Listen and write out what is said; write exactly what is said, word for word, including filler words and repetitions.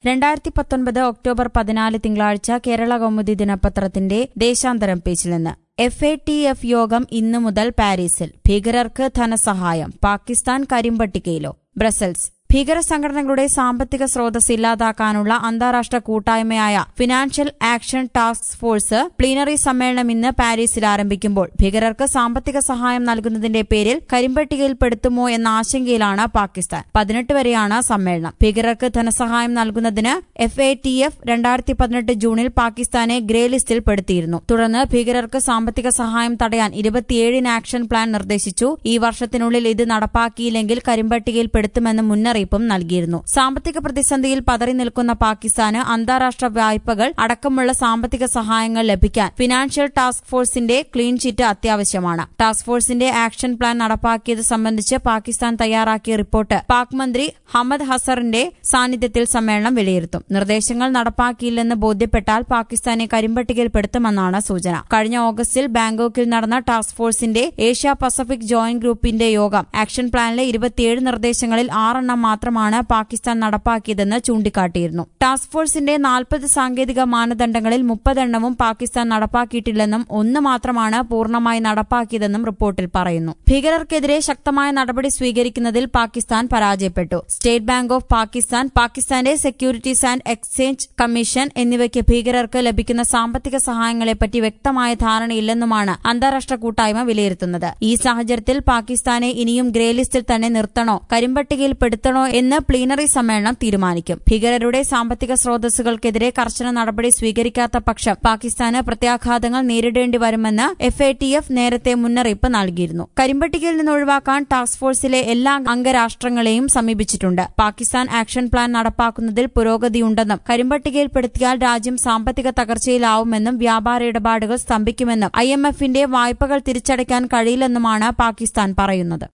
രണ്ടായിരത്തി പത്തൊൻപത് ഒക്ടോബർ പതിനാല് തിങ്കളാഴ്ച കേരള കൗമുദി ദിനപത്രത്തിന്റെ ദേശാന്തരം പേജിൽ നിന്ന് എഫ് എ ടി എഫ് യോഗം ഇന്നു മുതൽ പാരീസിൽ. ഭീകരർക്ക് ധനസഹായം. പാകിസ്ഥാൻ കരിമ്പട്ടികയിലോ? ബ്രസൽസ്. ഭീകര സംഘടനകളുടെ സാമ്പത്തിക സ്രോതസ് ഇല്ലാതാക്കാനുള്ള അന്താരാഷ്ട്ര കൂട്ടായ്മയായ financial action task force plenary സമ്മേളനം ഇന്ന് പാരീസിൽ ആരംഭിക്കുമ്പോൾ ഭീകരർക്ക് സാമ്പത്തിക സഹായം നൽകുന്നതിന്റെ പേരിൽ കരിമ്പട്ടികയിൽപ്പെടുത്തുമോ എന്ന ആശങ്കയിലാണ് പാകിസ്ഥാൻ. പതിനെട്ട് വരെയാണ് സമ്മേളനം. ഭീകരർക്ക് ധനസഹായം നൽകുന്നതിന് എഫ് എ ടി എഫ് രണ്ടായിരത്തി പതിനെട്ട് ജൂണിൽ പാകിസ്ഥാനെ ഗ്രേ ലിസ്റ്റിൽ പെടുത്തിയിരുന്നു. തുടർന്ന് ഭീകരർക്ക് സാമ്പത്തിക സഹായം തടയാൻ ഇരുപത്തിയേഴിന് ആക്ഷൻ പ്ലാൻ നിർദ്ദേശിച്ചു. ഈ വർഷത്തിനുള്ളിൽ ഇത് നടപ്പാക്കിയില്ലെങ്കിൽ കരിമ്പട്ടികയിൽപ്പെടുത്തുമെന്ന് മുന്നറിയിപ്പ് നൽകിയിരുന്നു. സാമ്പത്തിക പ്രതിസന്ധിയിൽ പതറി നിൽക്കുന്ന പാകിസ്ഥാന് അന്താരാഷ്ട്ര വായ്പകൾ അടക്കമുള്ള സാമ്പത്തിക സഹായങ്ങൾ ലഭിക്കാൻ ഫിനാൻഷ്യൽ ടാസ്ക് ഫോഴ്സിന്റെ ക്ലീൻ ചിറ്റ് അത്യാവശ്യമാണ്. ടാസ്ക് ഫോഴ്സിന്റെ ആക്ഷൻ പ്ലാൻ നടപ്പാക്കിയത് സംബന്ധിച്ച് പാകിസ്ഥാൻ തയ്യാറാക്കിയ റിപ്പോർട്ട് പാക് മന്ത്രി ഹമദ് ഹസറിന്റെ സാന്നിധ്യത്തിൽ സമ്മേളനം വിലയിരുത്തും. നിർദ്ദേശങ്ങൾ നടപ്പാക്കിയില്ലെന്ന് ബോധ്യപ്പെട്ടാൽ പാകിസ്ഥാനെ കരിമ്പട്ടികയിൽപ്പെടുത്തുമെന്നാണ് സൂചന. കഴിഞ്ഞ ഓഗസ്റ്റിൽ ബാങ്കോക്കിൽ നടന്ന ടാസ്ക് ഫോഴ്സിന്റെ ഏഷ്യ പസഫിക് ജോയിന്റ് ഗ്രൂപ്പിന്റെ യോഗം ആക്ഷൻ പ്ലാനിലെ ഇരുപത്തിയേഴ് നിർദ്ദേശങ്ങളിൽ ആറെണ്ണം മാത്രമാണ് പാകിസ്ഥാൻ നടപ്പാക്കിയതെന്ന് ചൂണ്ടിക്കാട്ടിയിരുന്നു. ടാസ്ക് ഫോഴ്സിന്റെ നാൽപ്പത് സാങ്കേതിക മാനദണ്ഡങ്ങളിൽ മുപ്പതെണ്ണവും പാകിസ്ഥാൻ നടപ്പാക്കിയിട്ടില്ലെന്നും ഒന്ന് മാത്രമാണ് പൂർണ്ണമായി നടപ്പാക്കിയതെന്നും റിപ്പോർട്ടിൽ പറയുന്നു. ഭീകരർക്കെതിരെ ശക്തമായ നടപടി സ്വീകരിക്കുന്നതിൽ പാകിസ്ഥാൻ പരാജയപ്പെട്ടു. സ്റ്റേറ്റ് ബാങ്ക് ഓഫ് പാകിസ്ഥാൻ, പാകിസ്ഥാന്റെ സെക്യൂരിറ്റീസ് ആൻഡ് എക്സ്ചേഞ്ച് കമ്മീഷൻ എന്നിവയ്ക്ക് ഭീകരർക്ക് ലഭിക്കുന്ന സാമ്പത്തിക സഹായങ്ങളെപ്പറ്റി വ്യക്തമായ ധാരണയില്ലെന്നുമാണ് അന്താരാഷ്ട്ര കൂട്ടായ്മ വിലയിരുത്തുന്നത്. ഈ സാഹചര്യത്തിൽ പാകിസ്ഥാനെ ഇനിയും ഗ്രേ ലിസ്റ്റിൽ തന്നെ നിർത്തണോ കരിമ്പട്ടികയിൽപ്പെടുത്തണോ എന്ന് പ്ലീനറി സമ്മേളനം തീരുമാനിക്കും. ഭീകരരുടെ സാമ്പത്തിക സ്രോതസ്സുകൾക്കെതിരെ കർശന നടപടി സ്വീകരിക്കാത്ത പക്ഷം പാകിസ്ഥാന് പ്രത്യാഘാതങ്ങൾ നേരിടേണ്ടി വരുമെന്ന് എഫ് എ ടി എഫ് നേരത്തെ മുന്നറിയിപ്പ് നൽകിയിരുന്നു. കരിമ്പട്ടികയിൽ നിന്ന് ഒഴിവാക്കാൻ ടാസ്ക് ഫോഴ്സിലെ എല്ലാ അംഗരാഷ്ട്രങ്ങളെയും സമീപിച്ചിട്ടുണ്ട്. പാകിസ്ഥാൻ ആക്ഷൻ പ്ലാൻ നടപ്പാക്കുന്നതിൽ പുരോഗതിയുണ്ടെന്നും കരിമ്പട്ടികയിൽപ്പെടുത്തിയാൽ രാജ്യം സാമ്പത്തിക തകർച്ചയിലാവുമെന്നും വ്യാപാര ഇടപാടുകൾ സ്തംഭിക്കുമെന്നും ഐ എം എഫിന്റെ വായ്പകൾ തിരിച്ചടയ്ക്കാൻ കഴിയില്ലെന്നുമാണ് പാകിസ്ഥാൻ പറയുന്നത്.